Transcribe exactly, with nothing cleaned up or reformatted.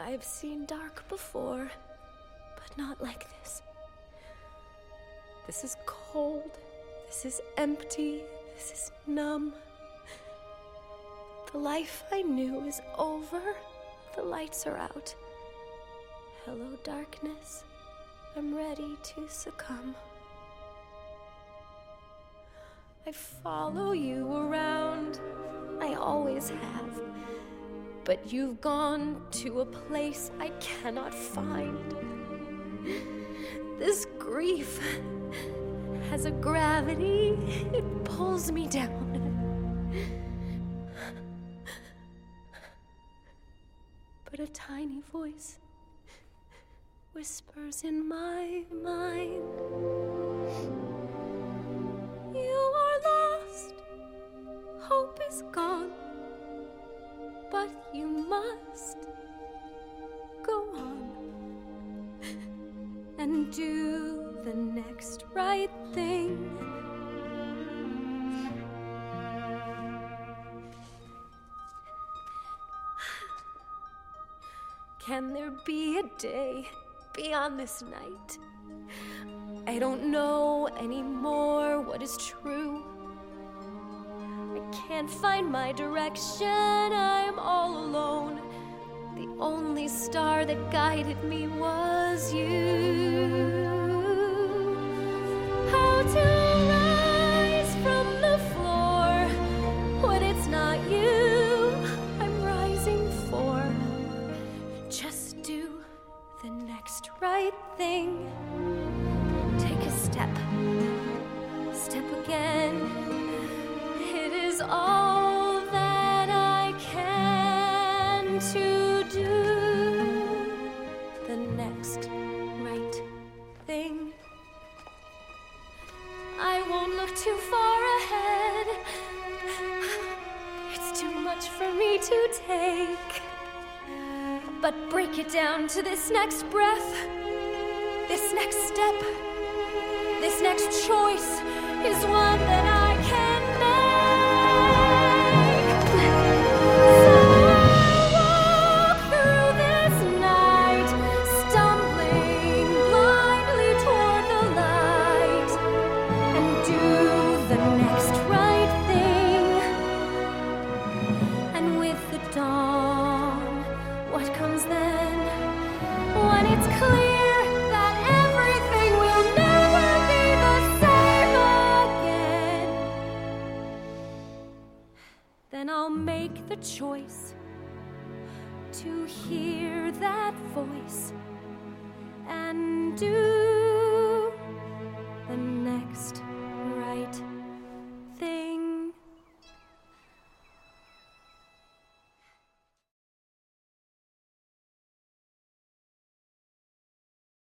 I've seen dark before, but not like this. This is cold. This is empty. This is numb. The life I knew is over. The lights are out. Hello, darkness. I'm ready to succumb. I follow you around. I always have. But you've gone to a place I cannot find. This grief has a gravity. It pulls me down. But a tiny voice whispers in my mind. You are lost. Hope is gone. But you must go on and do the next right thing. Can there be a day beyond this night? I don't know anymore what is true. I can't find my direction, I'm all alone. The only star that guided me was you. How to rise from the floor when it's not you I'm rising for. Just do the next right thing. Take a step, step again. It is all that I can to do the next right thing. I won't look too far ahead. It's too much for me to take. But break it down to this next breath, this next step, this next choice is one that I can make. So I'll walk through this night, stumbling blindly toward the light, and do the next right thing. And with the dawn, what comes then? When it's clear that everything will never be the same again, then I'll make the choice to hear that voice and do